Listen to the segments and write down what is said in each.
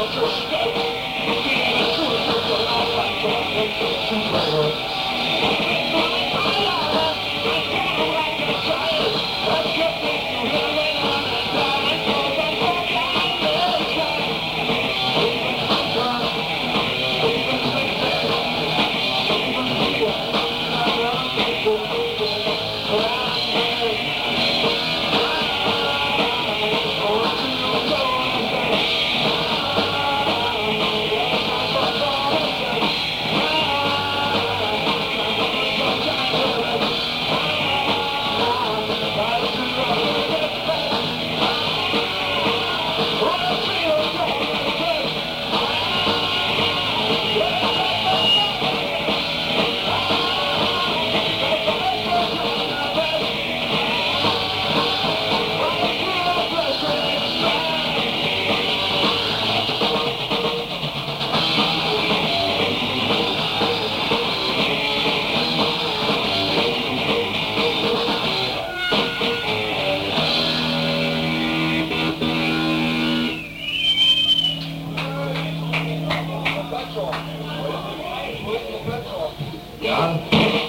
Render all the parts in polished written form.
Ja,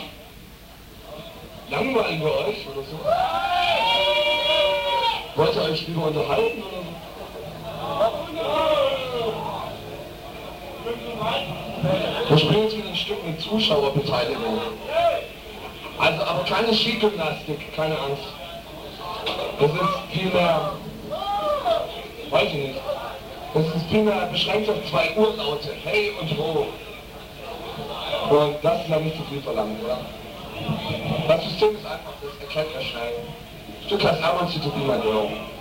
langweilen wir euch oder so? Wollt ihr euch lieber unterhalten oder so? Wir spielen jetzt wieder ein Stück mit Zuschauerbeteiligung. Also, aber keine Skigymnastik, keine Angst. Das ist vielmehr, weiß ich nicht, das ist vielmehr beschränkt auf 2 Urlaute, hey und ho. Und das ist ja nicht zu viel verlangt, oder? Das System ist einfach, das erkennt er schnell. Stück heißt I Want You to Be My Girl.